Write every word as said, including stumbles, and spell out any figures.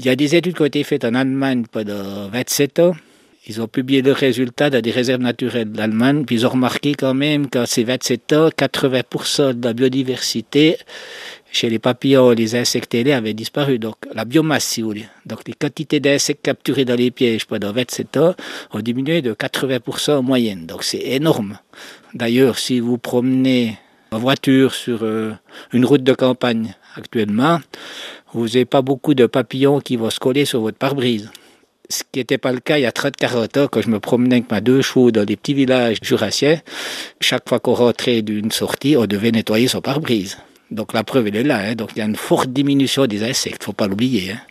Il y a des études qui ont été faites en Allemagne pendant vingt-sept ans. Ils ont publié le résultat dans des réserves naturelles d'Allemagne, puis ils ont remarqué quand même qu'en ces vingt-sept ans, quatre-vingts pour cent de la biodiversité chez les papillons et les insectes ailés avait disparu. Donc la biomasse, si vous voulez. Donc les quantités d'insectes capturés dans les pièges pendant vingt-sept ans ont diminué de quatre-vingts pour cent en moyenne. Donc c'est énorme. D'ailleurs, si vous promenez en voiture sur euh, une route de campagne actuellement, vous n'avez pas beaucoup de papillons qui vont se coller sur votre pare-brise. Ce qui n'était pas le cas il y a trente à quarante ans, quand je me promenais avec ma deux chevaux dans des petits villages jurassiens. Chaque fois qu'on rentrait d'une sortie, on devait nettoyer son pare-brise. Donc la preuve, elle est là. Hein. Donc il y a une forte diminution des insectes, il ne faut pas l'oublier. Hein.